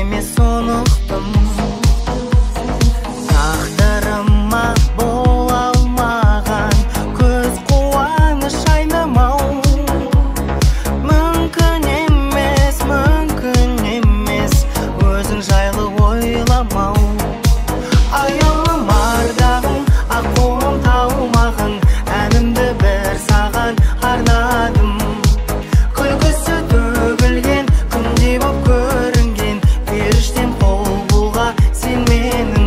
емес ұнықтым. Тағдырыма бола алмаған көз қуаныш айнымау. Мүмкін емес өзің жайлы ойламау. Аяулым ардағым, аққуым таумағын, әнімді бір саған арнадым. Күлкісі төгілген, күндей боп көрінген, періштем қол бұлға сен менің.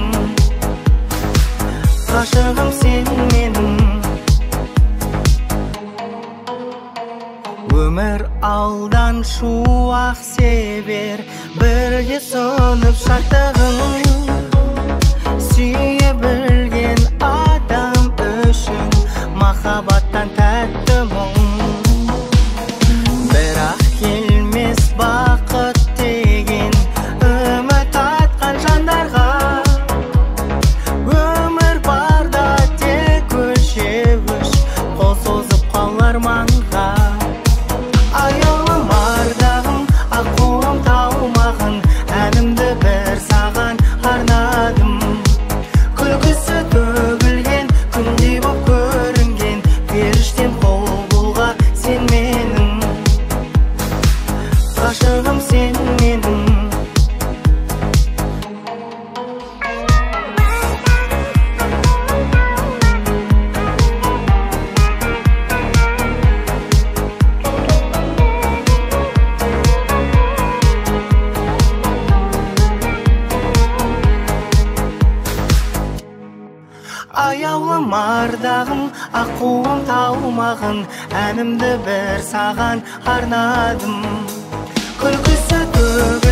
Ғашығым сен менің. Өмір алдан шуақ себер, бірге сынып шаттығын. Сүйе білген адам үшін махаббаттан тәтті мұң. Бірақ келмес бақыт деген үміт артқан жандарға. Өмір барда тек өлшеуіш, қол созып қалар маңға. Аяулым ардағым, аққуым таумағын, әнімді бір саған арнадым. Күлкісі төгілген, күндей боп көрінген, періштем қол бұлға сен менің. Ғашығым сен менің. Аяулым ардағым, аққуым таумағын, әнімді бір саған арнадым. Күлкісі төгілген